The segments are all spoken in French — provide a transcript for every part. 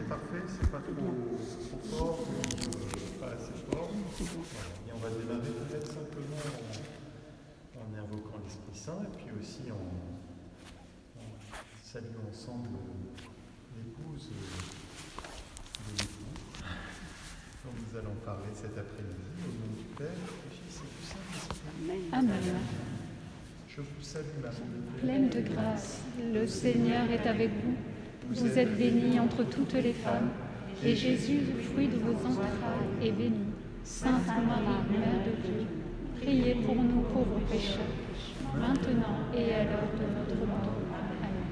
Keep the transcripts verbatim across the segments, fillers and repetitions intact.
c'est parfait, c'est pas trop, trop fort, ou pas assez fort. Voilà. Et on va démarrer peut-être simplement en, en invoquant l'Esprit Saint et puis aussi en, en saluant ensemble l'épouse de l'époux dont nous allons parler cet après-midi au nom du Père, du Fils et du Saint-Esprit. Amen. Je vous salue Marie, pleine de grâce, le Seigneur est avec vous. Vous êtes bénie entre toutes les femmes, et Jésus, le fruit de vos entrailles, est béni. Sainte Marie, Mère de Dieu, priez pour nous pauvres pécheurs, maintenant et à l'heure de notre mort. Amen.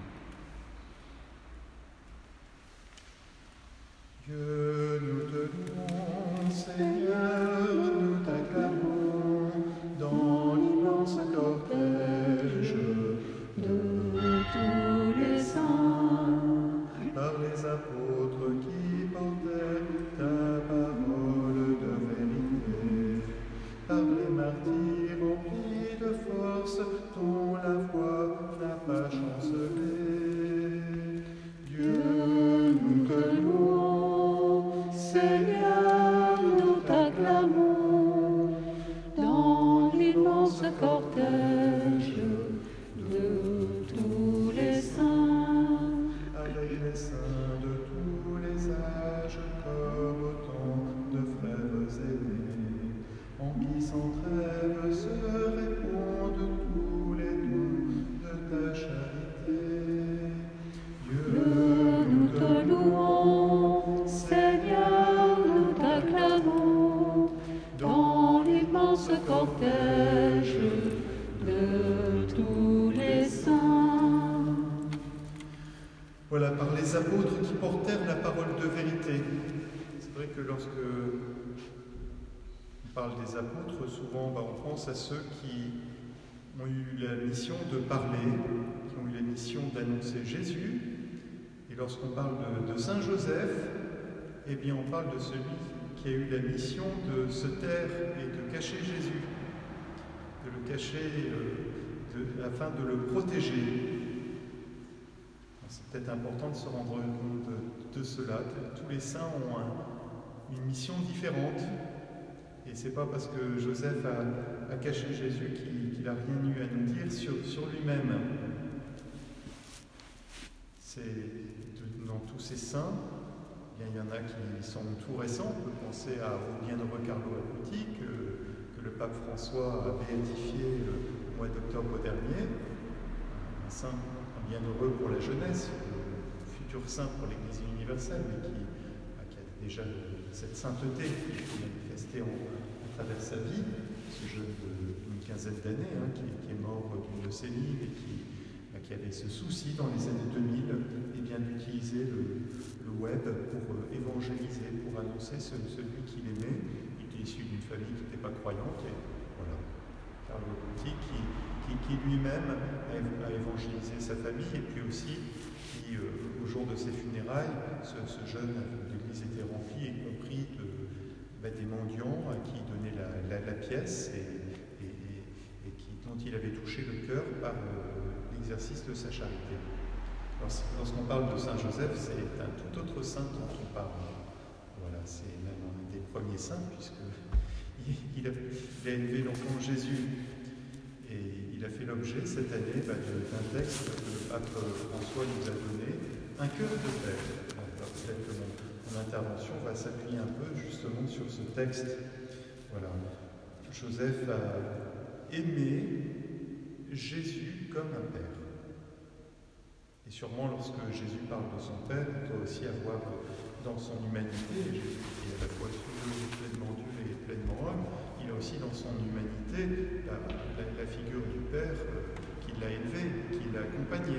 Dieu, nous te louons, Seigneur, nous t'acclamons dans l'immense cortège de tous les saints, par les apôtres qui portaient ta parole de vérité, par les martyrs remplis de force dont la voix n'a pas chancelé. Dieu, nous te louons, Seigneur, nous t'acclamons dans l'immense cortège de tous les saints, avec les saints de tous les âges, comme autant de frères aînés, en qui sans trêve se répondent tous les dons de ta charité. Dieu, nous te louons, Seigneur, nous t'acclamons dans l'immense cortège de tous les saints. Voilà, par les apôtres qui portèrent la parole de vérité. C'est vrai que lorsque on parle des apôtres, souvent bah, on pense à ceux qui ont eu la mission de parler, qui ont eu la mission d'annoncer Jésus. Et lorsqu'on parle de, de Saint Joseph, eh bien on parle de celui qui a eu la mission de se taire et de cacher Jésus, de le cacher euh, de, afin de le protéger. C'est peut-être important de se rendre compte de, de cela. Tous les saints ont un, une mission différente. Et ce n'est pas parce que Joseph a, a caché Jésus qu'il n'a rien eu à nous dire sur, sur lui-même. C'est dans tous ces saints, bien, il y en a qui sont tout récents. On peut penser à, au bienheureux Carlo Acuti, que, que le pape François a béatifié le mois d'octobre dernier. Un saint, un bienheureux pour la jeunesse, le futur saint pour l'Église universelle, mais qui, qui a déjà cette sainteté qui est manifestée en, à travers sa vie. Ce jeune d'une quinzaine d'années, hein, qui, qui est mort d'une leucémie et qui qui avait ce souci dans les années deux mille et bien d'utiliser le, le web pour euh, évangéliser, pour annoncer ce, celui qu'il aimait. Il était issu d'une famille qui n'était pas croyante. Et voilà, Carlo Acuti qui, qui, qui lui-même a, a évangélisé sa famille et puis aussi qui, euh, au jour de ses funérailles, ce, ce jeune, l'église était remplie, y compris de, bah, des mendiants à qui il donnait la, la, la pièce et, et, et qui, dont il avait touché le cœur par euh, l'exercice de sa charité. Lorsqu'on parle de Saint Joseph, c'est un tout autre saint dont on parle. Voilà, c'est même un des premiers saints, puisqu'il a, il a élevé l'enfant Jésus. Et il a fait l'objet cette année bah, d'un texte que le pape François nous a donné, un cœur de père. Alors peut-être que mon, mon intervention va s'appuyer un peu justement sur ce texte. Voilà. Joseph a aimé Jésus comme un père. Et sûrement, lorsque Jésus parle de son père, il doit aussi avoir dans son humanité, Jésus qui est à la fois pleinement Dieu et pleinement homme, il a aussi dans son humanité la, la, la figure du père qui l'a élevé, qui l'a accompagné.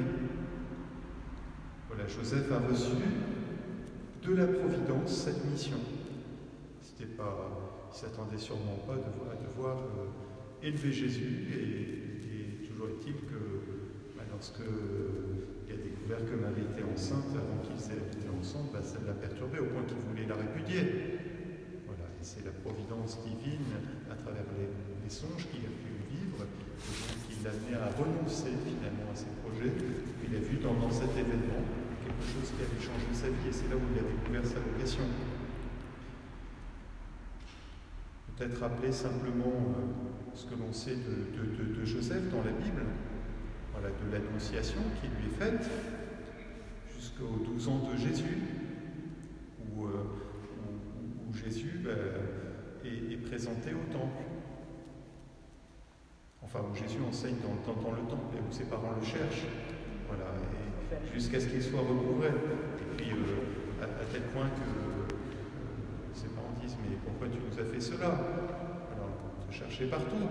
Voilà, Joseph a reçu de la Providence cette mission. C'était pas, il ne s'attendait sûrement pas de voir, de voir euh, élever Jésus et toujours est-il que bah, lorsque il a découvert que Marie était enceinte, avant qu'ils aient habité ensemble, bah, ça l'a perturbé au point qu'il voulait la répudier. Voilà, et c'est la providence divine, à travers les, les songes qu'il a pu vivre, qui l'a amené à renoncer finalement à ses projets. Il a vu dans, dans cet événement quelque chose qui allait changer sa vie, et c'est là où il a découvert sa vocation. Peut-être rappeler simplement euh, ce que l'on sait de, de, de, de Joseph dans la Bible, voilà, de l'annonciation qui lui est faite jusqu'aux douze ans de Jésus, où, euh, où, où Jésus bah, est, est présenté au temple. Enfin, où Jésus enseigne dans, dans, dans le temple et où ses parents le cherchent, voilà, et jusqu'à ce qu'il soit recouvré. Et puis, euh, à, à tel point que euh, ses parents disent « Mais pourquoi tu nous as fait cela ?» Alors, on te cherchait partout.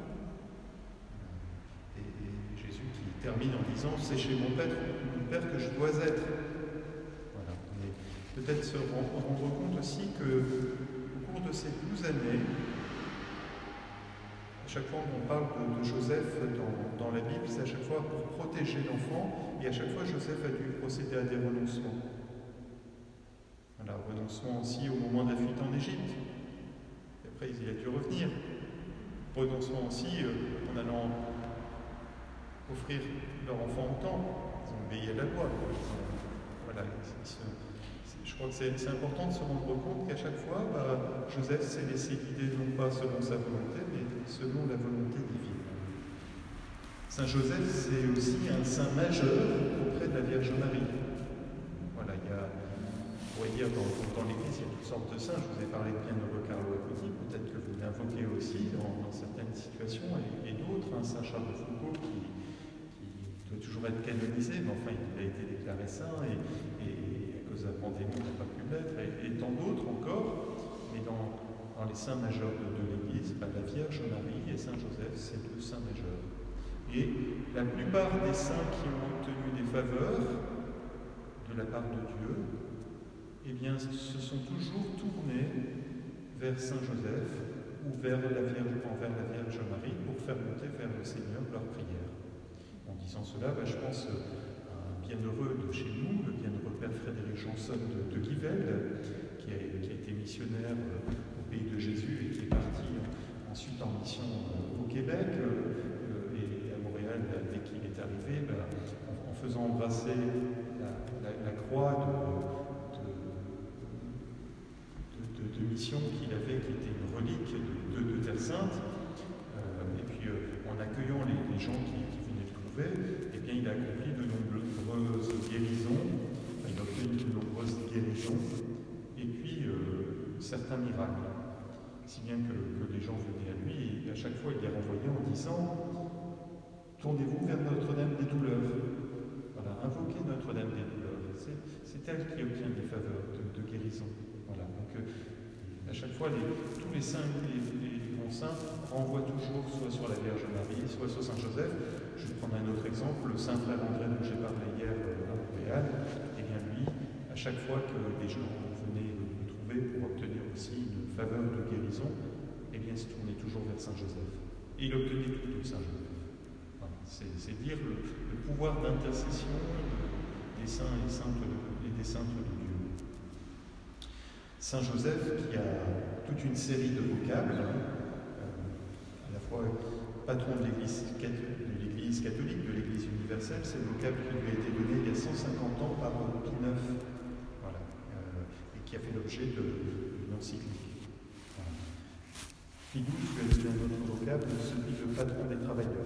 Et, et Jésus qui termine en disant « C'est chez mon Père, mon Père que je dois être. » Voilà. Mais peut-être se rendre compte aussi qu'au cours de ces douze années, à chaque fois qu'on parle de, de Joseph dans, dans la Bible, c'est à chaque fois pour protéger l'enfant, et à chaque fois Joseph a dû procéder à des renoncements. Voilà, renoncement aussi au moment de la fuite en Égypte. Et après, il a dû revenir. Renoncement aussi euh, en allant offrir leur enfant au temple. Ils ont obéi à la loi. Voilà, je crois que c'est important de se rendre compte qu'à chaque fois, bah, Joseph s'est laissé guider non pas selon sa volonté, mais selon la volonté divine. Saint Joseph, c'est aussi un saint majeur auprès de la Vierge Marie. Voilà, il y a, on pourrait dire dans, dans l'Église, il y a toutes sortes de saints. Je vous ai parlé de Bienheureux Carlo Acutis, peut-être que vous l'invoquez aussi dans, dans certaines situations, et, et d'autres, hein, Saint Charles de Foucault, qui, qui doit toujours être canonisé, mais enfin, il a été déclaré saint, et, et à cause de la pandémie, il n'a pas pu l'être, et, et tant d'autres encore, mais dans, dans les saints majeurs de, de l'Église, bah, la Vierge Marie et Saint Joseph, c'est deux saints majeurs. Et la plupart des saints qui ont obtenu des faveurs de la part de Dieu, eh bien, se sont toujours tournés vers Saint Joseph ou vers la Vierge, envers la Vierge Marie pour faire monter vers le Seigneur leur prière. En disant cela, bah, je pense à un bienheureux de chez nous, le bienheureux Père Frédéric Janson de, de Guivelle, qui a, qui a été missionnaire au pays de Jésus et qui est parti ensuite en mission au Québec. Dès qu'il est arrivé, ben, en, en faisant embrasser la, la, la croix de, de, de, de, de mission qu'il avait, qui était une relique de, de, de Terre Sainte, euh, et puis euh, en accueillant les, les gens qui, qui venaient le trouver, eh bien, il a accompli de nombreuses guérisons, il a obtenu de nombreuses guérisons, et puis euh, certains miracles, si bien que, que les gens venaient à lui, et à chaque fois il les renvoyait en disant tournez-vous vers Notre-Dame des douleurs. Voilà, invoquez Notre-Dame des douleurs. C'est elle qui obtient des faveurs de, de guérison. Voilà, donc euh, à chaque fois, les, tous les saints et les, les bons saints renvoient toujours soit sur la Vierge Marie, soit sur Saint Joseph. Je vais prendre un autre exemple, le Saint Frère André dont j'ai parlé hier euh, à Montréal. Eh bien lui, à chaque fois que des gens venaient le trouver pour obtenir aussi une faveur de guérison, eh bien il se tournait toujours vers Saint Joseph. Et il obtenait tout de Saint Joseph. C'est dire le, le pouvoir d'intercession des saints et, saintes de, et des saintes de Dieu. Saint Joseph, qui a toute une série de vocables, euh, à la fois patron de l'Église catholique, de l'Église universelle, c'est le vocable qui lui a été donné il y a cent cinquante ans par Pie neuf, voilà, euh, et qui a fait l'objet d'une encyclique. Voilà. Pie douze lui a donné un autre vocable, celui de patron des travailleurs.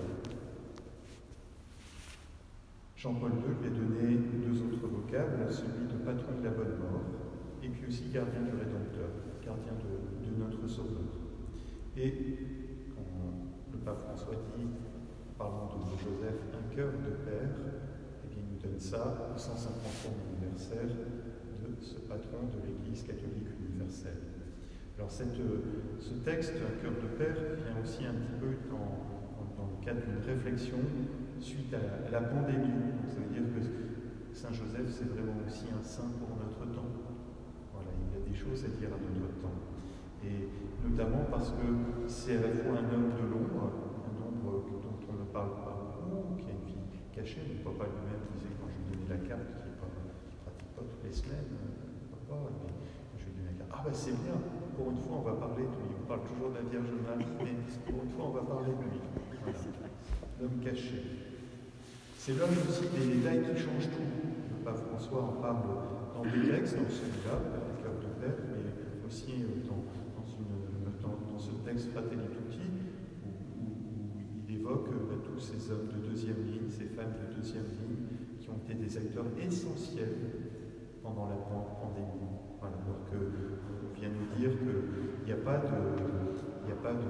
Jean-Paul deux lui a donné deux autres vocables, celui de patron de la bonne mort, et puis aussi gardien du Rédempteur, gardien de, de notre Sauveur. Et quand le pape François dit, en parlant de Joseph, un cœur de père, eh bien il nous donne ça au cent cinquantième anniversaire de ce patron de l'Église catholique universelle. Alors cette, ce texte, un cœur de père, vient aussi un petit peu dans, dans le cadre d'une réflexion suite à la, à la pandémie. Donc, ça veut dire que Saint Joseph, c'est vraiment aussi un saint pour notre temps. Voilà, il y a des choses à dire à notre temps. Et notamment parce que c'est à la fois un homme de l'ombre, un ombre dont on ne parle pas beaucoup, qui a une vie cachée. Mon papa lui-même disait, quand je lui donnais la carte, qui ne pratique pas toutes les semaines, papa, mais quand je lui donnais la carte, ah ben c'est bien, pour une fois on va parler de lui. On parle toujours de la Vierge Marie, mais pour une fois on va parler de lui. Voilà. L'homme caché. C'est l'homme aussi des détails qui changent tout. Le pape François François en parle dans des textes, dans celui-là, le cœur de Père, mais aussi dans, dans, une, dans, dans ce texte Fratelli Tutti, où, où, où il évoque bah, tous ces hommes de deuxième ligne, ces femmes de deuxième ligne, qui ont été des acteurs essentiels pendant la pandémie. Voilà, alors qu'on vient nous dire qu'il n'y a pas de... Il n'y a pas de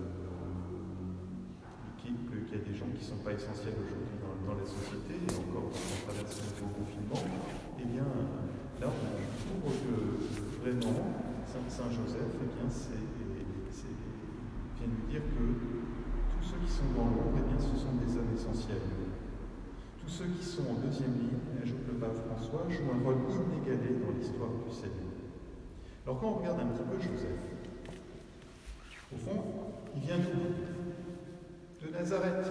qu'il y a des gens qui ne sont pas essentiels aujourd'hui dans, dans la société, et encore quand on traverse le nouveau confinement, eh bien, là, on trouve que vraiment, Saint Joseph, eh bien, c'est, c'est, vient nous dire que tous ceux qui sont dans l'ombre, eh bien, ce sont des hommes essentiels. Tous ceux qui sont en deuxième ligne, ajoute le pape François, jouent un rôle inégalé dans l'histoire du Seigneur. Alors, quand on regarde un petit peu Joseph, au fond, il vient d'où ? De Nazareth.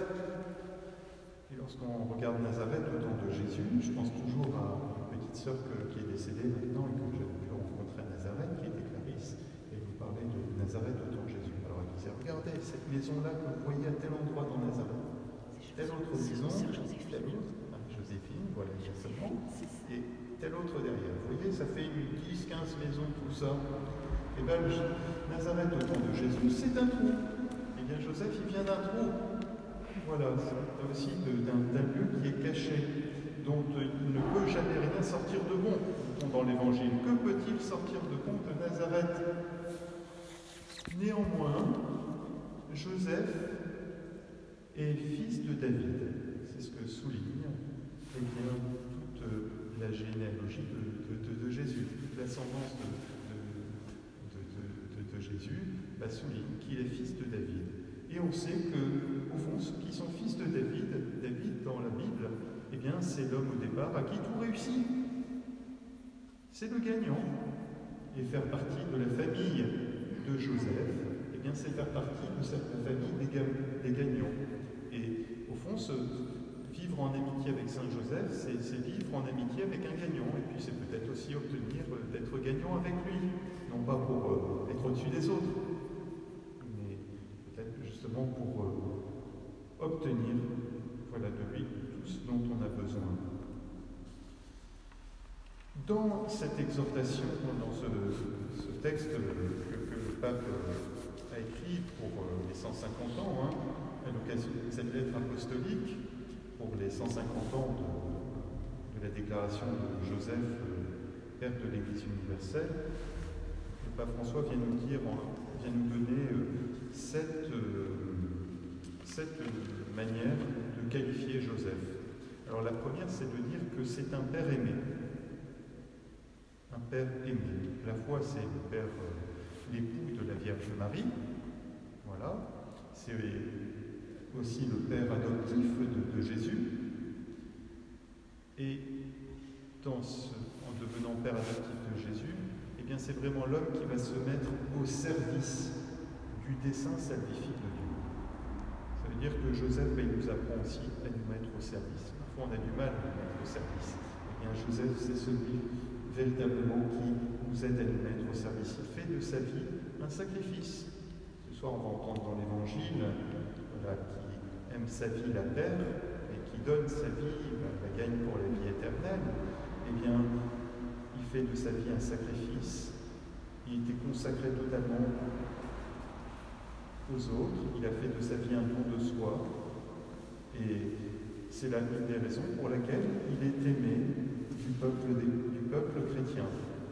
Et lorsqu'on regarde Nazareth au temps de Jésus, je pense toujours à une petite sœur que, qui est décédée maintenant et que j'ai pu rencontrer à Nazareth, qui était Clarisse, et elle nous parlait de Nazareth au temps de Jésus. Alors elle disait, regardez cette maison-là que vous voyez à tel endroit dans Nazareth, telle autre maison, telle autre, ah, Joséphine, voilà exactement, et telle autre derrière. Vous voyez, ça fait une dix, quinze maisons, tout ça. Et bien Nazareth au temps de Jésus, c'est un trou. Eh bien, Joseph, il vient d'un trou. Voilà, c'est aussi d'un lieu qui est caché, dont il ne peut jamais rien sortir de bon. Dans l'Évangile, que peut-il sortir de bon de Nazareth? Néanmoins, Joseph est fils de David. C'est ce que souligne eh bien, toute la généalogie de, de, de, de Jésus, toute l'ascendance de, de, de, de, de Jésus. Bah, souligne qu'il est fils de David. Et on sait que, au fond, ceux qui sont fils de David, David dans la Bible, eh bien, c'est l'homme au départ à qui tout réussit. C'est le gagnant. Et faire partie de la famille de Joseph, eh bien, c'est faire partie de cette famille des, des gagnants. Et au fond, ce, vivre en amitié avec Saint Joseph, c'est vivre en amitié avec un gagnant. Et puis c'est peut-être aussi obtenir d'être gagnant avec lui. Non pas pour euh, être au-dessus des autres, mais peut-être justement pour euh, obtenir voilà, de lui tout ce dont on a besoin. Dans cette exhortation, dans ce, ce texte que, que le pape a écrit pour les cent cinquante ans, hein, à l'occasion de cette lettre apostolique, pour les cent cinquante ans de, de la déclaration de Joseph, Père de l'Église universelle, le pape François vient nous dire, vient nous donner sept, sept manières de qualifier Joseph. Alors la première, c'est de dire que c'est un père aimé. Un père aimé. La foi, c'est le père, euh, l'époux de la Vierge Marie. Voilà. C'est aussi le père adoptif de, de Jésus. Et dans ce, en devenant père adoptif de Jésus, eh bien, c'est vraiment l'homme qui va se mettre au service du dessein salvifique de Dieu. Ça veut dire que Joseph, ben, il nous apprend aussi à nous mettre au service. Parfois, on a du mal à nous mettre au service. Eh bien, Joseph, c'est celui véritablement qui nous aide à nous mettre au service. Il fait de sa vie un sacrifice. Ce soir, on va entendre dans l'Évangile, voilà, qui aime sa vie, la perd, et qui donne sa vie, ben, la gagne pour la vie éternelle. Eh bien, il fait de sa vie un sacrifice. Il était consacré totalement aux autres. Il a fait de sa vie un don de soi. Et c'est l'une des raisons pour laquelle il est aimé du peuple, des, du peuple chrétien.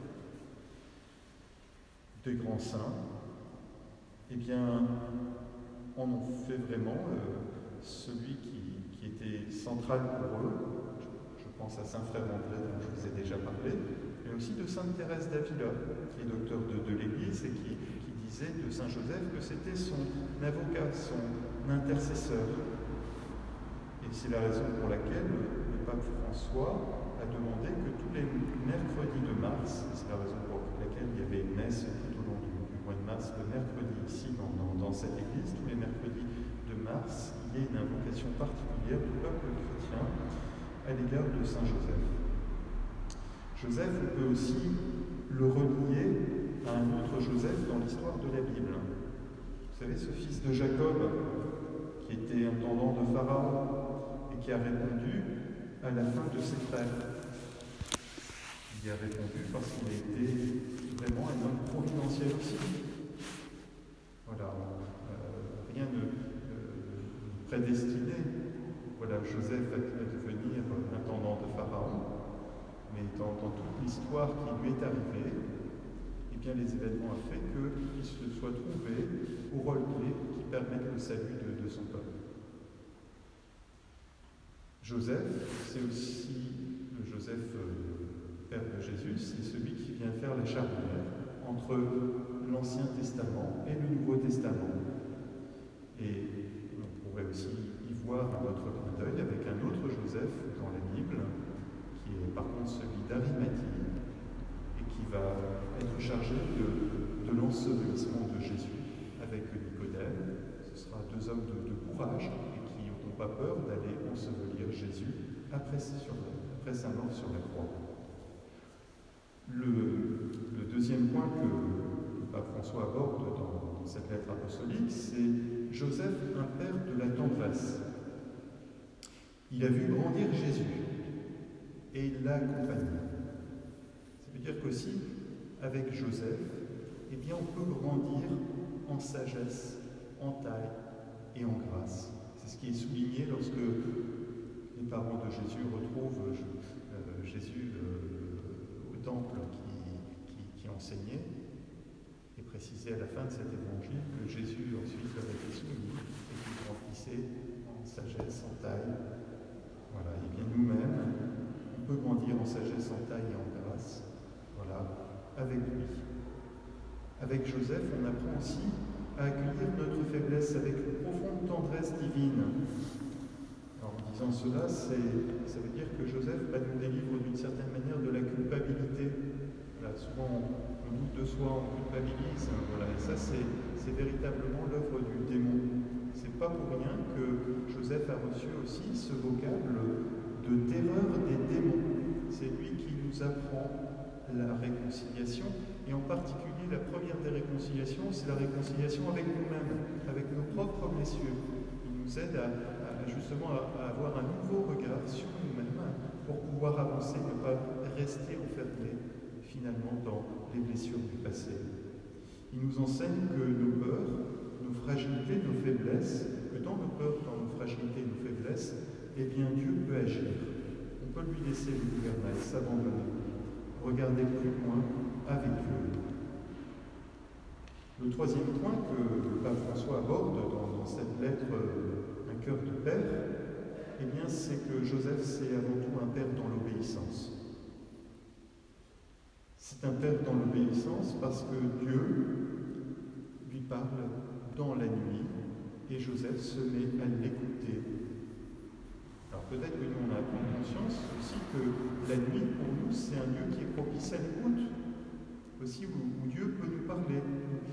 Des grands saints, eh bien, on en fait vraiment euh, celui qui, qui était central pour eux. Je, je pense à Saint Frère André, dont je vous ai déjà parlé, mais aussi de Sainte Thérèse d'Avila, qui est docteur de, de l'Église et qui, qui disait de Saint Joseph que c'était son avocat, son intercesseur. Et c'est la raison pour laquelle le pape François a demandé que tous les mercredis de mars, c'est la raison pour laquelle il y avait une messe tout au long du, du mois de mars, le mercredi ici dans, dans, dans cette église, tous les mercredis de mars, il y ait une invocation particulière du peuple chrétien à l'égard de Saint Joseph. Joseph, on peut aussi le relier à un autre Joseph dans l'histoire de la Bible. Vous savez, ce fils de Jacob, qui était intendant de Pharaon et qui a répondu à la fin de ses frères. Il y a répondu parce qu'il a été vraiment un homme providentiel aussi. Voilà, euh, rien ne euh, prédestinait. Voilà, Joseph va devenir intendant de Pharaon, mais dans, dans toute l'histoire qui lui est arrivée, eh bien, les événements ont fait qu'il se soit trouvé au rôle clé qui permette le salut de, de son peuple. Joseph, c'est aussi le Joseph, euh, père de Jésus, c'est celui qui vient faire la charnière entre l'Ancien Testament et le Nouveau Testament. Et on pourrait aussi y voir un autre clin d'œil avec un autre Joseph dans la Bible, qui est par contre celui d'Arimathie, et qui va être chargé de, de l'ensevelissement de Jésus avec Nicodème. Ce sera deux hommes de, de courage et qui n'ont pas peur d'aller ensevelir Jésus après, sur, après sa mort sur la croix. Le, le deuxième point que le pape François aborde dans, dans cette lettre apostolique, c'est Joseph, un père de la tendresse. Il a vu grandir Jésus et il l'a accompagné. Ça veut dire qu'aussi, avec Joseph, eh bien, on peut grandir en sagesse, en taille et en grâce. C'est ce qui est souligné lorsque les parents de Jésus retrouvent euh, Jésus euh, au temple qui, qui, qui enseignait, et précisé à la fin de cet évangile que Jésus ensuite leur était soumis et qu'il grandissait en sagesse, en taille. Voilà, et bien nous-mêmes, on peut grandir en sagesse, en taille et en grâce, voilà, avec lui. Avec Joseph, on apprend aussi à accueillir notre faiblesse avec une profonde tendresse divine. Alors, en disant cela, ça veut dire que Joseph bah, nous délivre d'une certaine manière de la culpabilité. Voilà, souvent, on, on doute de soi, on culpabilise. Hein, voilà, et ça, c'est véritablement l'œuvre du démon. C'est pas pour rien que Joseph a reçu aussi ce vocable de terreur des démons. C'est lui qui nous apprend la réconciliation, et en particulier la première des réconciliations, c'est la réconciliation avec nous-mêmes, avec nos propres blessures. Il nous aide à, à justement à, à avoir un nouveau regard sur nous-mêmes pour pouvoir avancer, ne pas rester enfermé finalement dans les blessures du passé. Il nous enseigne que nos peurs, nos fragilités, nos faiblesses, que dans nos peurs, dans nos fragilités, nos faiblesses, eh bien Dieu peut agir. On peut lui laisser le gouvernail, s'abandonner, regarder plus loin avec Dieu. Le troisième point que le pape François aborde dans, dans cette lettre euh, Un cœur de père, eh bien, c'est que Joseph, c'est avant tout un père dans l'obéissance. C'est un père dans l'obéissance parce que Dieu lui parle dans la nuit et Joseph se met à l'écouter. Alors peut-être que nous, on a à prendre conscience aussi que la nuit, pour nous, c'est un lieu qui est propice à l'écoute, aussi où, où Dieu peut nous parler.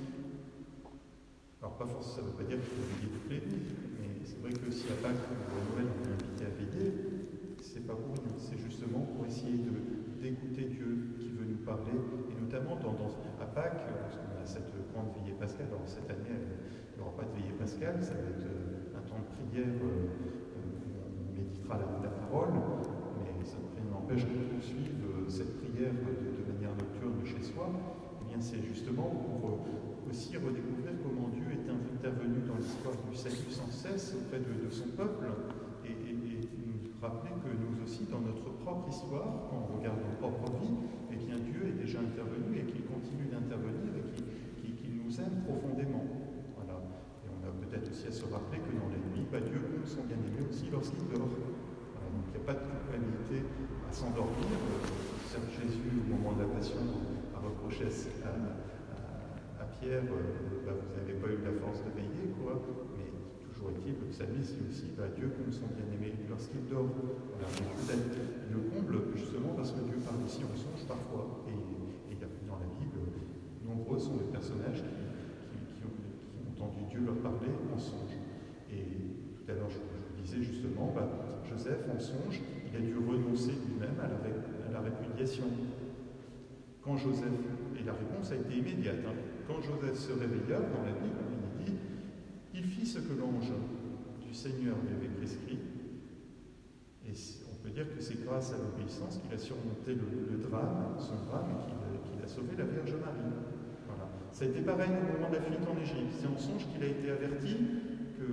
Alors pas forcément, ça ne veut pas dire qu'il faut veiller toutes les nuits, mais c'est vrai que si à Pâques ou à Noël on est invité à veiller, c'est pas pour rien, c'est justement pour essayer d'écouter Dieu qui veut nous parler, et notamment dans, dans, à Pâques, parce qu'on a cette grande veillée pascale. Alors cette année, il n'y aura pas de veillée pascale, ça va être un temps de prière. Euh, méditera la, la parole, mais ça n'empêche de poursuivre cette prière de, de manière nocturne chez soi. Eh bien, c'est justement pour aussi redécouvrir comment Dieu est intervenu dans l'histoire du salut sans cesse auprès de, de son peuple, et, et, et nous rappeler que nous aussi, dans notre propre histoire, quand on regarde nos propres vies, eh bien, Dieu est déjà intervenu et qu'il continue d'intervenir et qu'il qu'il nous aime profondément. Voilà. Et on a peut-être aussi à se rappeler que dans la nuit, bah, Dieu aime son bien-aimé aussi lorsqu'il dort. Voilà, donc il n'y a pas de culpabilité à s'endormir. Certes, Jésus, au moment de la Passion, a reproché à, à, à Pierre euh, bah, vous n'avez pas eu la force de veiller, quoi. Mais toujours est-il, le psalmiste dit aussi bah, Dieu aime son bien-aimé lorsqu'il dort. Voilà, peut-être le comble, justement, parce que Dieu parle aussi en songe parfois. Et, et dans la Bible, nombreux sont les personnages qui entendu Dieu leur parler en songe. Et tout à l'heure, je, je vous disais justement, bah, Joseph, en songe, il a dû renoncer lui-même à, à la répudiation. Quand Joseph, et la réponse a été immédiate, hein, quand Joseph se réveilla dans la Bible, il dit, il fit ce que l'ange du Seigneur lui avait prescrit, et on peut dire que c'est grâce à l'obéissance qu'il a surmonté le, le drame, son drame, et qu'il a, qu'il a sauvé la Vierge Marie. Voilà. Ça a été pareil au moment de la fuite en Égypte. C'est en songe qu'il a été averti que...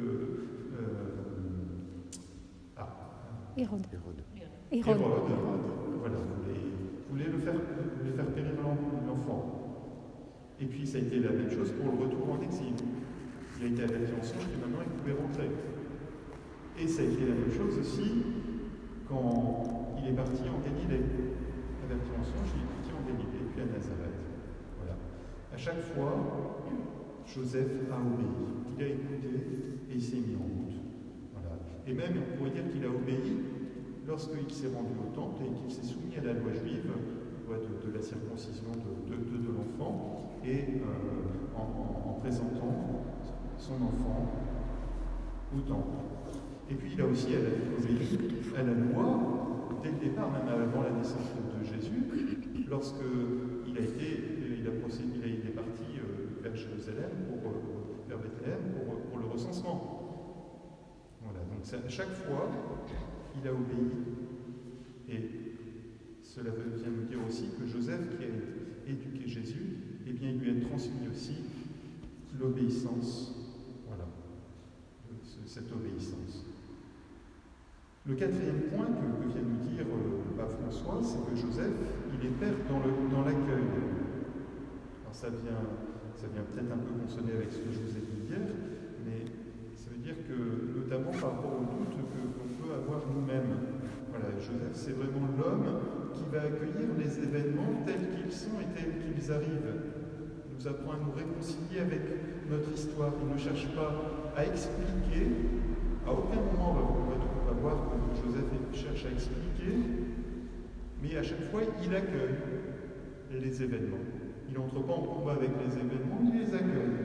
Euh, ah, Hérode. Hérode. Hérode. Hérode, voilà, voulait, voulait, le faire, voulait faire périr l'enfant. Et puis ça a été la même chose pour le retour en exil. Il a été averti en songe que maintenant il pouvait rentrer. Et ça a été la même chose aussi quand il est parti en Galilée. Averti en songe, il est parti en Galilée, puis à Nazareth. Voilà. À chaque fois, Joseph a obéi. Il a écouté et il s'est mis en route. Voilà. Et même, on pourrait dire qu'il a obéi lorsqu'il s'est rendu au temple et qu'il s'est soumis à la loi juive, loi de, de la circoncision de, de, de, de l'enfant, et euh, en, en, en présentant son enfant au temple. Et puis il a aussi obéi à la loi, dès le départ, même avant la naissance de Jésus, lorsqu'il a été, il a procédé, il, a, il est parti euh, vers Jérusalem, pour, euh, vers Bethléem, pour, pour le recensement. Voilà, donc ça, à chaque fois, il a obéi. Et cela vient nous dire aussi que Joseph, qui a éduqué Jésus, eh bien, il lui a transmis aussi l'obéissance. Voilà, cette obéissance. Le quatrième point que, que vient nous dire euh, le pape François, c'est que Joseph, il est père dans, le, dans l'accueil. Alors ça vient, ça vient peut-être un peu consonner avec ce que je vous ai dit hier, mais ça veut dire que, notamment par rapport aux doutes que, qu'on peut avoir nous-mêmes, voilà, Joseph, c'est vraiment l'homme qui va accueillir les événements tels qu'ils sont et tels qu'ils arrivent. Il nous apprend à nous réconcilier avec notre histoire. Il ne cherche pas à expliquer. À aucun moment, on va, on va voir que Joseph cherche à expliquer, mais à chaque fois, il accueille les événements. Il n'entre pas en combat avec les événements, il les accueille.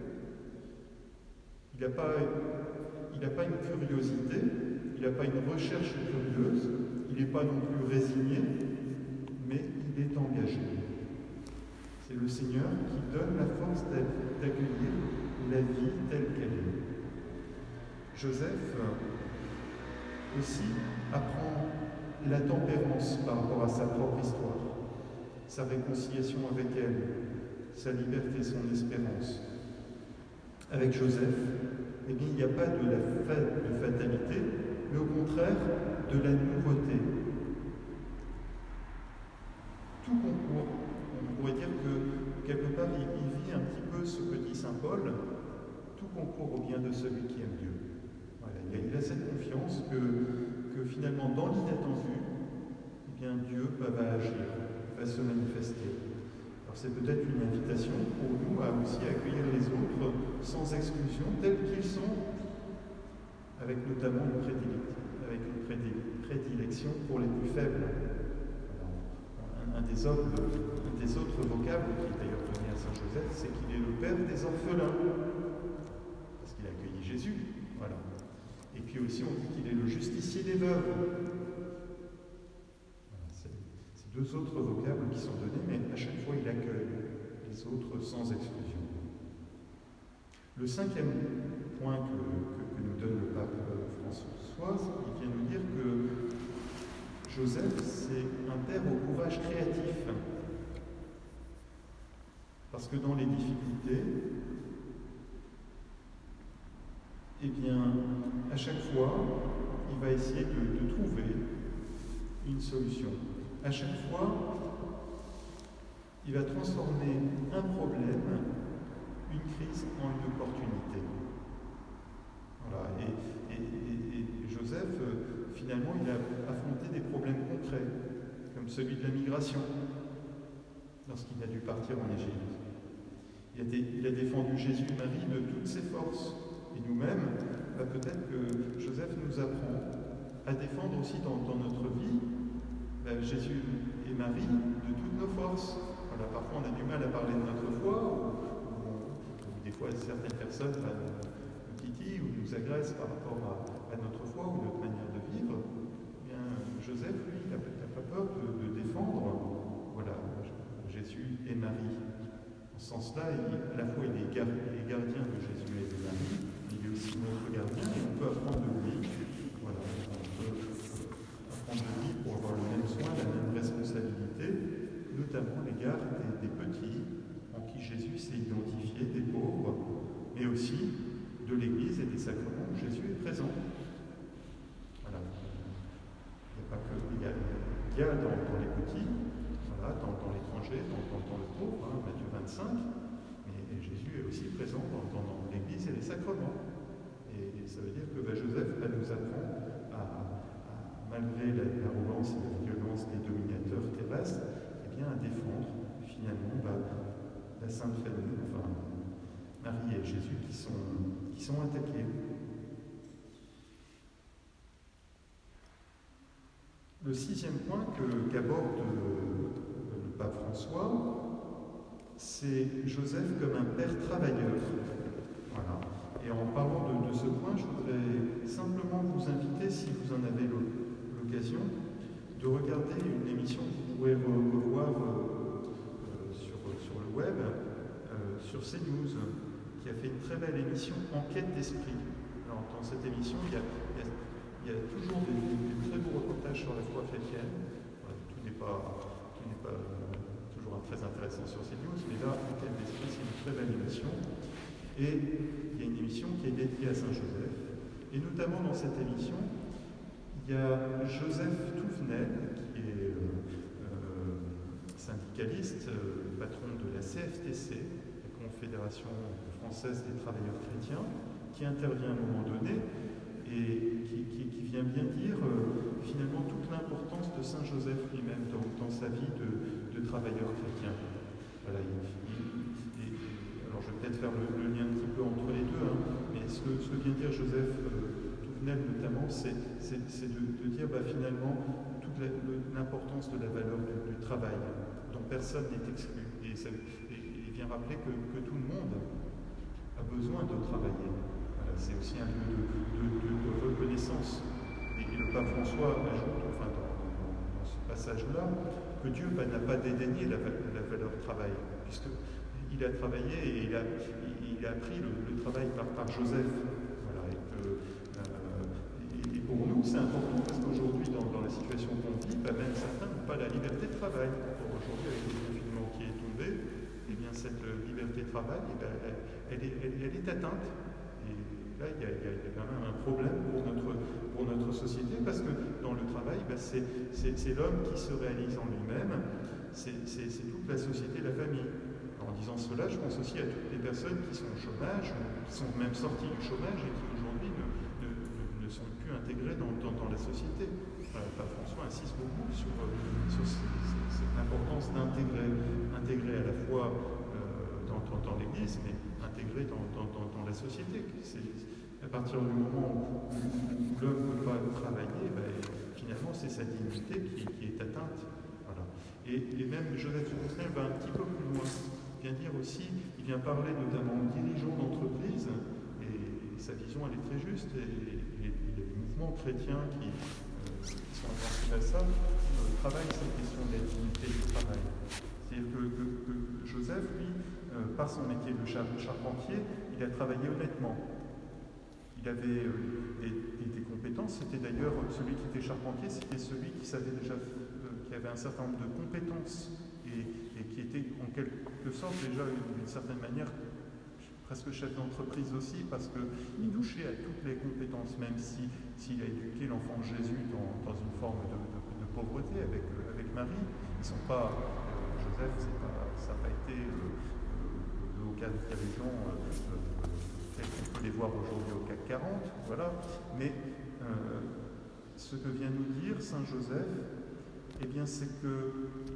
Il n'a pas, il n'a pas une curiosité, il n'a pas une recherche curieuse, il n'est pas non plus résigné, mais il est engagé. C'est le Seigneur qui donne la force d'accueillir la vie telle qu'elle est. Joseph aussi apprend la tempérance par rapport à sa propre histoire, sa réconciliation avec elle, sa liberté, son espérance. Avec Joseph, eh bien, il n'y a pas de la de fatalité, mais au contraire de la nouveauté. Tout concourt. On pourrait dire que quelque part, il, il vit un petit peu ce que dit saint Paul, tout concourt au bien de celui qui aime Dieu. Voilà, il a cette confiance que, que finalement, dans l'inattendu, eh bien, Dieu va agir, va se manifester. Alors c'est peut-être une invitation pour nous à aussi accueillir les autres sans exclusion, tels qu'ils sont, avec notamment une prédilection, avec une prédilection pour les plus faibles. Un, un, des autres, un des autres vocables qui est d'ailleurs donné à saint Joseph, c'est qu'il est le père des orphelins, parce qu'il a accueilli Jésus. Voilà. Et puis aussi, on dit qu'il est le justicier des veuves. Voilà, c'est ces deux autres vocables qui sont donnés, mais à chaque fois, il accueille les autres sans exclusion. Le cinquième point que, que, que nous donne le pape François, il vient nous dire que Joseph, c'est un père au courage créatif. Parce que dans les difficultés, eh bien, à chaque fois, il va essayer de, de trouver une solution. À chaque fois, il va transformer un problème, une crise, en une opportunité. Voilà. Et, et, et, et Joseph, finalement, il a affronté des problèmes concrets, comme celui de la migration, lorsqu'il a dû partir en Égypte. Il a, dé, il a défendu Jésus et Marie de toutes ses forces. Et nous-mêmes, bah, peut-être que Joseph nous apprend à défendre aussi dans, dans notre vie bah, Jésus et Marie de toutes nos forces. Voilà, parfois on a du mal à parler de notre foi, ou, ou, ou des fois certaines personnes bah, nous titillent ou nous agressent par rapport à, à notre foi ou notre manière de vivre. Eh bien, Joseph, lui, il n'a pas peur de, de défendre voilà, Jésus et Marie. En ce sens-là, à la fois il est gardien de Jésus et de Marie, il est aussi notre gardien et on peut apprendre de lui. Voilà, on peut apprendre de notamment à l'égard des, des petits, en qui Jésus s'est identifié, des pauvres, mais aussi de l'Église et des sacrements où Jésus est présent. Voilà. Il n'y a pas que... Il y a, il y a dans, dans les petits, voilà, dans, dans l'étranger, dans, dans, dans le pauvre, hein, Matthieu vingt-cinq, mais Jésus est aussi présent dans, dans, dans l'Église et les sacrements. Et, et ça veut dire que bah, Joseph bah, nous apprend à, à, malgré l'arrogance et la violence des dominateurs terrestres, eh bien, à défendre finalement bah, la Sainte Famille, enfin Marie et Jésus qui sont, qui sont attaqués. Le sixième point qu'aborde le pape François, c'est Joseph comme un père travailleur. Voilà. Et en parlant de, de ce point, je voudrais simplement vous inviter, si vous en avez l'occasion, de regarder une émission que vous pourrez revoir euh, sur, sur le web, euh, sur CNews, qui a fait une très belle émission Enquête d'esprit. Alors, dans cette émission, il y a, il y a Il y a toujours des, des, des très beaux reportages sur la foi chrétienne. Voilà, tout n'est pas, tout n'est pas euh, toujours très intéressant sur CNews, mais là, Enquête d'esprit, c'est une très belle émission. Et il y a une émission qui est dédiée à Saint Joseph. Et notamment dans cette émission, il y a Joseph Touvenel, qui est euh, euh, syndicaliste, euh, patron de la C F T C, la Confédération française des travailleurs chrétiens, qui intervient à un moment donné et qui, qui, qui vient bien dire euh, finalement toute l'importance de Saint Joseph lui-même dans, dans sa vie de, de travailleur chrétien. Voilà, il, il, il, alors je vais peut-être faire le, le lien un petit peu entre les deux, hein, mais ce que, ce que vient dire Joseph euh, Touvenel notamment, c'est de, de dire bah, finalement toute l'importance de la valeur du, du travail, dont personne n'est exclu. Et, ça, et, et il vient rappeler que, que tout le monde a besoin de travailler. C'est aussi un lieu de, de, de, de reconnaissance. Et, et le pape François ajoute, enfin dans, dans, dans ce passage-là, que Dieu bah, n'a pas dédaigné la, la valeur du travail, puisqu'il a travaillé et il a, il, il a appris le, le travail par, par Joseph. Voilà, et, que, euh, et, et pour nous, c'est important parce qu'aujourd'hui, dans, dans la situation qu'on vit, bah, même certains n'ont pas la liberté de travail. Aujourd'hui, avec le confinement qui est tombé, eh bien, cette liberté de travail, eh bien, elle, elle, est, elle, elle est atteinte. Là, il y, a, il y a quand même un problème pour notre, pour notre société, parce que dans le travail, ben c'est l'homme qui se réalise en lui-même, c'est toute la société, la famille. Alors, en disant cela, je pense aussi à toutes les personnes qui sont au chômage, qui sont même sorties du chômage et qui aujourd'hui ne, ne, ne sont plus intégrées dans, dans, dans la société. Enfin, François insiste beaucoup sur, sur cette importance d'intégrer intégrer à la fois euh, dans, dans, dans l'Église, mais intégrer dans, dans, dans, dans la société. À partir du moment où, où l'homme ne peut pas travailler, ben, finalement c'est sa dignité qui, qui est atteinte. Voilà. Et, et même Joseph Touvenel va un petit peu plus loin. Il vient dire aussi, il vient parler notamment aux dirigeants d'entreprise, et, et sa vision elle est très juste, et, et, et les mouvements chrétiens qui, euh, qui sont attentifs à ça, euh, travaillent cette question de la dignité du travail. C'est-à-dire que, que, que Joseph, lui, euh, par son métier de char charpentier, il a travaillé honnêtement. Il avait euh, des, des, des compétences. C'était d'ailleurs celui qui était charpentier, c'était celui qui savait déjà, euh, qui avait un certain nombre de compétences et, et qui était en quelque sorte déjà d'une certaine manière presque chef d'entreprise aussi, parce qu'il touchait à toutes les compétences, même si s'il a éduqué l'enfant Jésus dans, dans une forme de, de, de pauvreté avec, euh, avec Marie. Ils sont pas, euh, Joseph, pas, ça n'a pas été euh, le haut cadre dirigeant euh, euh, tel qu'on peut les voir aujourd'hui au CAC quarante, voilà. Mais euh, ce que vient nous dire Saint Joseph, eh bien, c'est que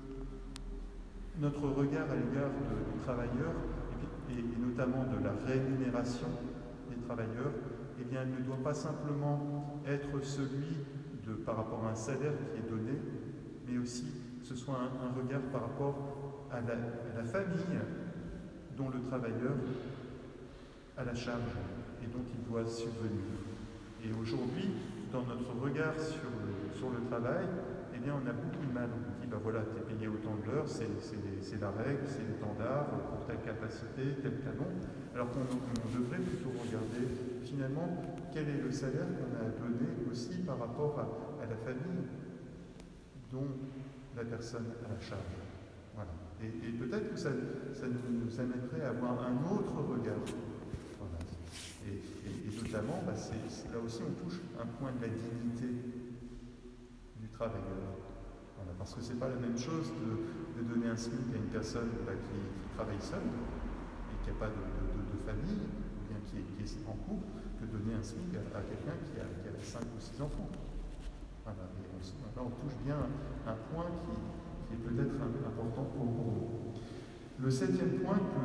notre regard à l'égard du travailleur, et, et notamment de la rémunération des travailleurs, eh bien, elle ne doit pas simplement être celui de, par rapport à un salaire qui est donné, mais aussi que ce soit un, un regard par rapport à la, à la famille dont le travailleur a la charge et dont il doit subvenir. Et aujourd'hui, dans notre regard sur le, sur le travail, eh bien, on a beaucoup de mal. On dit, ben voilà, tu es payé autant de l'heure, c'est la règle, c'est l'étendard pour ta capacité, tel canon. Alors qu'on on devrait plutôt regarder, finalement, quel est le salaire qu'on a donné aussi par rapport à, à la famille dont la personne a la charge. Voilà. Et, et peut-être que ça, ça nous amènerait à avoir un autre regard. Voilà. Et, et, et notamment, bah, c'est, là aussi, on touche un point de la dignité du travailleur. Voilà. Parce que c'est pas la même chose de, de donner un SMIC à une personne bah, qui, qui travaille seule et qui n'a pas de, de, de, de famille, ou bien qui est, qui est en couple, que de donner un SMIC à, à quelqu'un qui a, qui a cinq ou six enfants. Voilà. Et on, là, on touche bien un point qui, qui est peut-être important pour vous. Le septième point que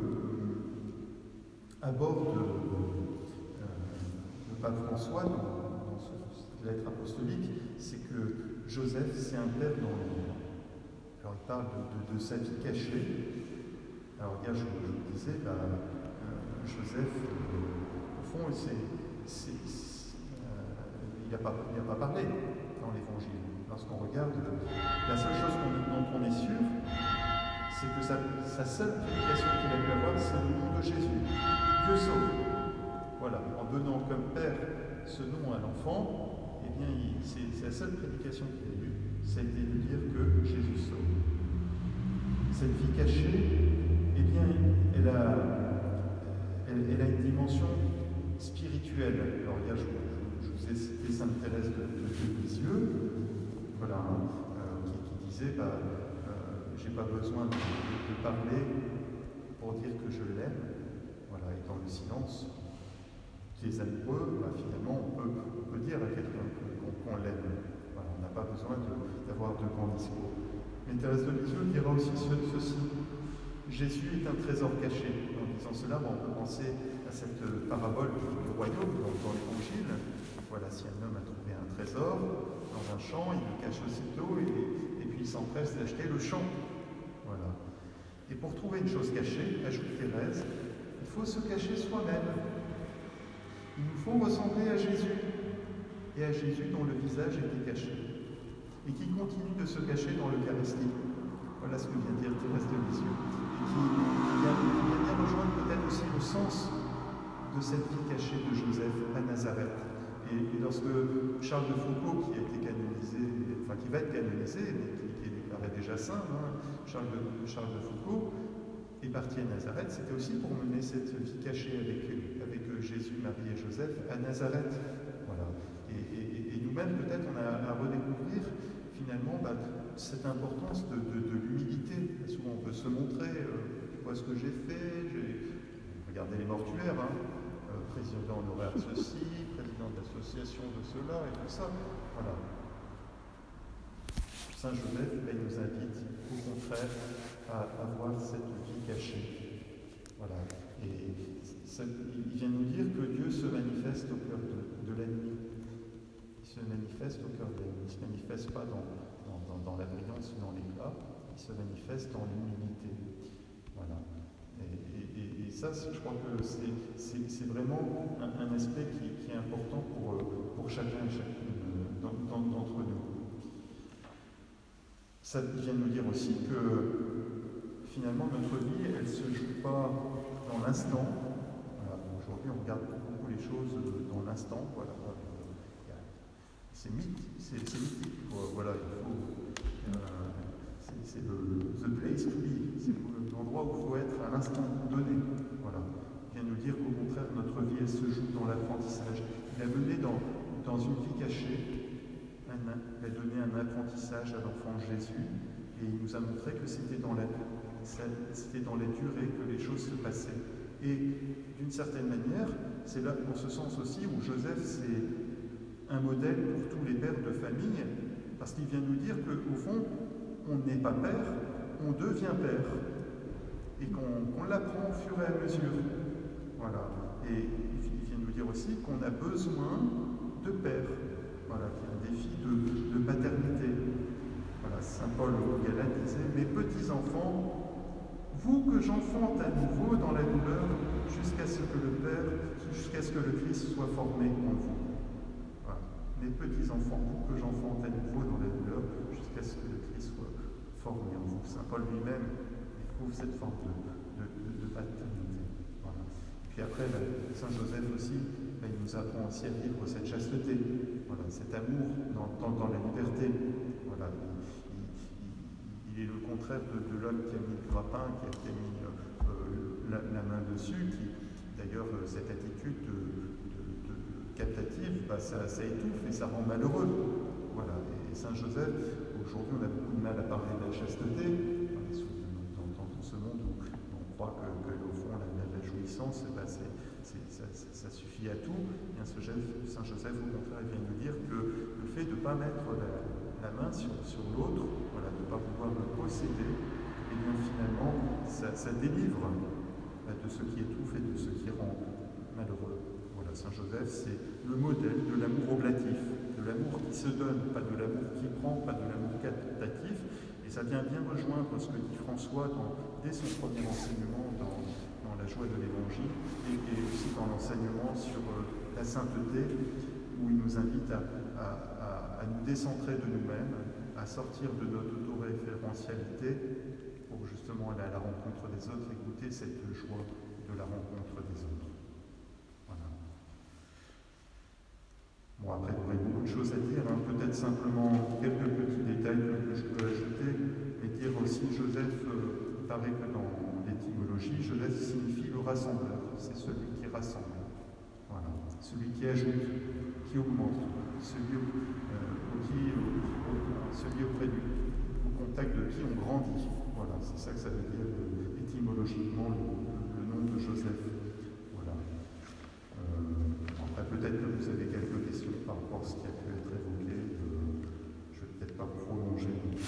euh, aborde euh, le pape François dans, dans cette lettre apostolique, c'est que Joseph, c'est un père dans l'ombre. Alors il parle de, de, de sa vie cachée. Alors hier, je, je vous disais, bah, euh, Joseph, euh, au fond, c'est, c'est, c'est, euh, il n'a pas, pas parlé dans l'Évangile. Lorsqu'on regarde, la seule chose dont on est sûr, c'est que sa, sa seule prédication qu'il a pu avoir, c'est le nom de Jésus. Dieu sauve. Voilà, en donnant comme père ce nom à l'enfant, eh bien, il, c'est, c'est la seule prédication qu'il a eue, c'était de dire que Jésus sauve. Cette vie cachée, eh bien, elle a, elle, elle a une dimension spirituelle. Alors, hier, je, je, je vous ai cité Sainte Thérèse de, de, de Lisieux, voilà, euh, qui, qui disait bah, euh, j'ai pas besoin de, de, de parler pour dire que je l'aime, voilà, et dans le silence qui est amoureux, bah, finalement on peut, on peut dire à quelqu'un qu'on, qu'on l'aime, voilà, on n'a pas besoin de, d'avoir de grands discours. Mais Thérèse de Lisieux dira aussi ce, ceci: Jésus est un trésor caché. En disant cela, bon, on peut penser à cette parabole du, du royaume dans, dans l'Évangile. Voilà, si un homme a trouvé un trésor dans un champ, il le cache aussitôt et, et puis il s'empresse d'acheter le champ. Voilà. Et pour trouver une chose cachée, ajoute Thérèse, il faut se cacher soi-même. Il nous faut ressembler à Jésus, et à Jésus dont le visage était caché, et qui continue de se cacher dans l'Eucharistie. Voilà ce que vient dire Thérèse de Lisieux, et qui vient, qui vient bien rejoindre peut-être aussi le sens de cette vie cachée de Joseph à Nazareth. Et, et lorsque Charles de Foucauld, qui a été canonisé, enfin qui va être canonisé, mais qui, qui est déclaré déjà saint, hein, Charles, de, Charles de Foucauld, est parti à Nazareth, c'était aussi pour mener cette vie cachée avec, avec Jésus, Marie et Joseph à Nazareth. Voilà. Et, et, et nous-mêmes, peut-être, on a à redécouvrir finalement bah, cette importance de, de, de l'humilité. Souvent, on peut se montrer, euh, tu vois ce que j'ai fait, j'ai regardé les mortuaires, hein, euh, président honoraire de ceci, président de l'association de cela et tout ça. Voilà. Saint Joseph, là, il nous invite au contraire à avoir cette vie cachée. Voilà. Et ça, il vient nous dire que Dieu se manifeste au cœur de, de la nuit. Il se manifeste au cœur de la nuit. Il ne se manifeste pas dans, dans, dans, dans la brillance ou dans l'éclat. Il se manifeste dans l'humilité. Voilà. Et, et, et ça, je crois que c'est, c'est, c'est vraiment un, un aspect qui, qui est important pour, pour chacun et chacune d'entre nous. Ça vient nous dire aussi que finalement notre vie, elle ne se joue pas dans l'instant. Voilà. Aujourd'hui, on regarde beaucoup les choses dans l'instant. Voilà. C'est mythique. C'est, c'est mythique. Voilà, il faut, euh, c'est, c'est le the place to be. C'est l'endroit où il faut être à l'instant donné. Voilà. Il vient nous dire qu'au contraire, notre vie, elle se joue dans l'apprentissage. Il a mené dans, dans une vie cachée. Il a donné un apprentissage à l'enfant Jésus et il nous a montré que c'était dans la, c'était dans la durée que les choses se passaient. Et d'une certaine manière, c'est là pour ce sens aussi où Joseph c'est un modèle pour tous les pères de famille, parce qu'il vient nous dire qu'au fond, on n'est pas père, on devient père, et qu'on, qu'on l'apprend au fur et à mesure. Voilà. Et il vient nous dire aussi qu'on a besoin de père. Voilà, qui est un défi de, de paternité. Voilà, saint Paul aux Galates disait « Mes petits-enfants, vous que j'enfante à nouveau dans la douleur, jusqu'à ce que le Père, jusqu'à ce que le Christ soit formé en vous. » Voilà. Mes petits-enfants, vous que j'enfante à nouveau dans la douleur, jusqu'à ce que le Christ soit formé en vous. Saint Paul lui-même éprouve cette forme de, de, de, de paternité. Voilà. Puis après, saint Joseph aussi, ben, il nous apprend aussi à vivre cette chasteté. Voilà, cet amour dans, dans, dans la liberté. Voilà, il, il, il il est le contraire de, de l'homme qui a mis le grappin, qui a, qui a mis euh, la, la main dessus, qui d'ailleurs cette attitude de, de, de captative, bah, ça, ça étouffe et ça rend malheureux. Voilà. Et Saint Joseph, aujourd'hui on a beaucoup de mal à parler de la chasteté, dans, dans tout ce monde où on croit que, que au fond la, la jouissance, bah, c'est, c'est, ça, ça suffit à tout. Bien, ce Saint Joseph, au contraire, il vient nous dire que le fait de ne pas mettre la, la main sur, sur l'autre, voilà, de ne pas pouvoir le posséder, et bien finalement ça, ça délivre de ce qui étouffe et de ce qui rend malheureux. Voilà, Saint Joseph, c'est le modèle de l'amour oblatif, de l'amour qui se donne, pas de l'amour qui prend, pas de l'amour captatif. Et ça vient bien rejoindre ce que dit François dans, dès son premier enseignement dans, dans la joie de l'Évangile, et, et aussi dans l'enseignement sur euh, la sainteté, où il nous invite à, à, à, à nous décentrer de nous-mêmes, à sortir de notre autoréférentialité, pour justement aller à la rencontre des autres et goûter cette joie de la rencontre des autres. Voilà. Bon, après, il y aurait beaucoup de choses à dire, hein. Peut-être simplement quelques petits détails que je peux ajouter, mais dire aussi, Joseph, euh, il paraît que dans l'étymologie, Joseph signifie le rassembleur, c'est celui qui rassemble. Voilà. Celui qui ajoute, qui augmente, celui, euh, qui, euh, celui auprès du, au contact de qui on grandit. Voilà, c'est ça que ça veut dire euh, étymologiquement le, le nom de Joseph. Voilà. Euh, après, peut-être que vous avez quelques questions par rapport à ce qui a pu être évoqué. Euh, je ne vais peut-être pas prolonger.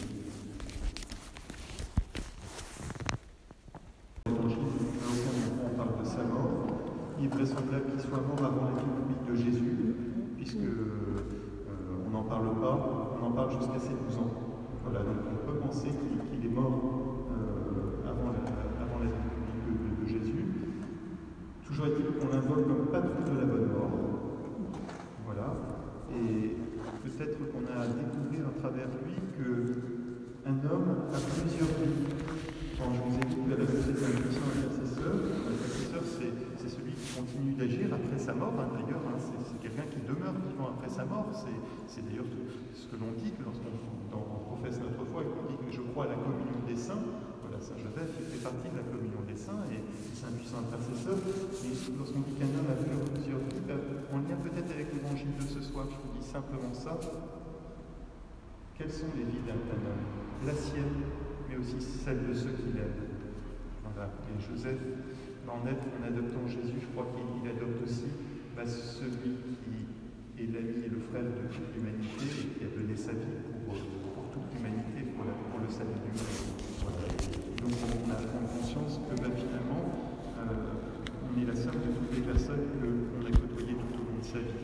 L'évangile, à aucun moment on parle de sa mort. Il est vraisemblable qu'il soit mort avant la vie publique de Jésus, puisque euh, on n'en parle pas, on en parle jusqu'à ses douze ans. Voilà, donc on peut penser qu'il, qu'il est mort euh, avant, la, avant la vie publique de, de, de Jésus. Toujours est-il qu'on l'invoque comme patron de la bonne mort. Voilà. Et peut-être qu'on a à découvrir à travers lui qu'un homme a plusieurs vies. Quand je vous ai dit que la société a un intercesseur, l'intercesseur c'est, c'est celui qui continue d'agir après sa mort, hein, d'ailleurs, hein, c'est, c'est quelqu'un qui demeure vivant après sa mort. C'est, c'est d'ailleurs ce que l'on dit que lorsqu'on dans, on professe notre foi et qu'on dit que je crois à la communion des saints. Voilà, Saint Joseph fait partie de la communion des saints et c'est un puissant intercesseur. Mais lorsqu'on dit qu'un homme a plusieurs vies, ben, en lien peut-être avec l'évangile de ce soir, je vous dis simplement ça. Quelles sont les vies d'un homme? La sienne, mais aussi celle de ceux qui l'aident. Voilà. Et Joseph, en, être, en adoptant Jésus, je crois qu'il adopte aussi bah, celui qui est l'ami et le frère de toute l'humanité et qui a donné sa vie pour, pour toute l'humanité, pour, la, pour le salut du monde. Voilà. Donc on a à prendre conscience que bah, finalement, euh, on est la somme de toutes les personnes qu'on a côtoyées tout au long de sa vie.